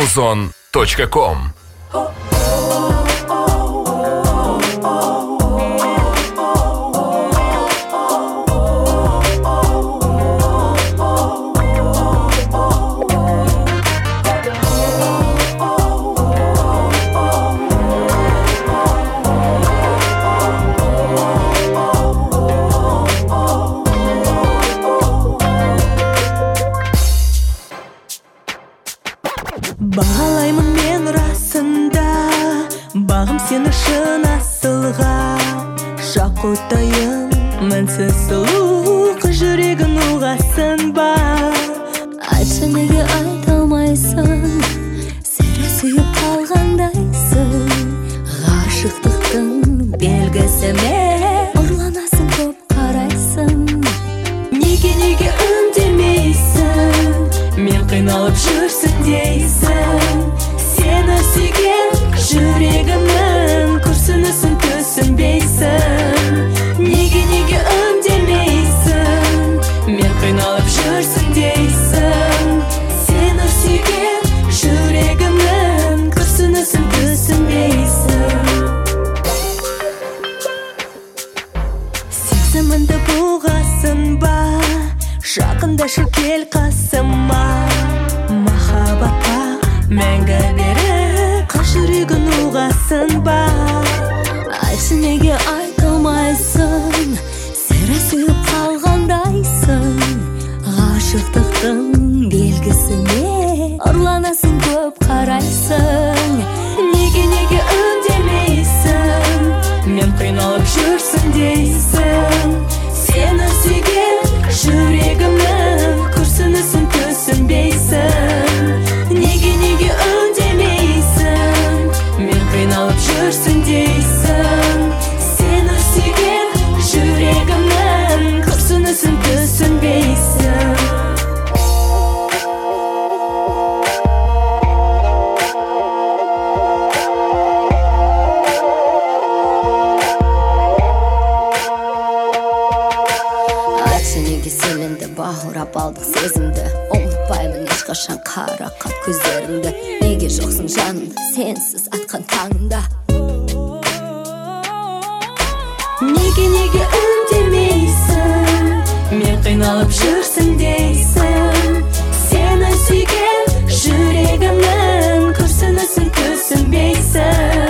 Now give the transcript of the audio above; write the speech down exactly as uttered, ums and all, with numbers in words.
музон точка ком. Бағалаймын мен расында, бағым сені шын асылға. Шақотайын мінсіз сұлу, қыз жүрегін ұғасын ба. Айтшы неге айта алмайсың, сірә сүйіп қалғандайсың. Ғашықтықтың белгісі ме, ұрланасың көп қарайсың. Неге неге үндемейсің, мен қиналып жүрсің дейсің. Сені сүйген жүрегімнің күрсінісін түсінбейсің. Неге неге үндемейсің, мен қиналып жүрсің дейсің. Сені сүйген жүрегімнің күрсінісін түсінбейсің. Сезіміңді бұғасын ба, жақындашы кел қасыма. Махаббатқа мәңгі беріп, қыз жүрегін ұғасын ба. Айтшы неге айта алмайсың, сірә сүйіп қалғандайсың. Ғашықтықтың белгісі ме, ұрланасың көп қарайсың. Неге неге үндемейсің, мен қиналып жүрсің дейсің. Сені сүйген жүрегімнің күрсінісін түсінбейсің. Неге неге үндемейсің, мен қиналып жүрсің дейсің. Сені сүйген жүрегімнің күрсінісін түсінбейсің. Айтшы неге сенімді бауырап алдық сезімді. Ұмытпаймын ешқашан қарақат көздеріңді. Неге жоқсың жанымда, сенсіз атқан таңда. Неге неге үндемейсің, мен қиналып жүрсің дейсің. Сені сүйген жүрегімнің күрсінісін түсінбейсің.